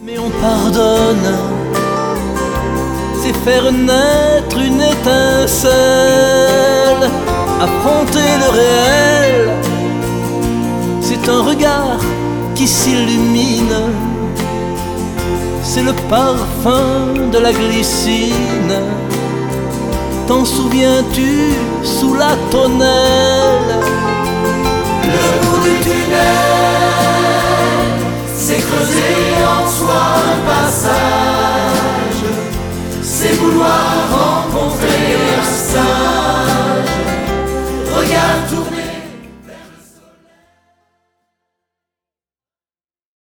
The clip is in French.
Mais on pardonne, c'est faire naître une étincelle, affronter le réel, c'est un regard qui s'illumine, c'est le parfum de la glycine. T'en souviens-tu sous la tonnelle? Le bout du tunnel, c'est creuser en soi un passage, c'est vouloir en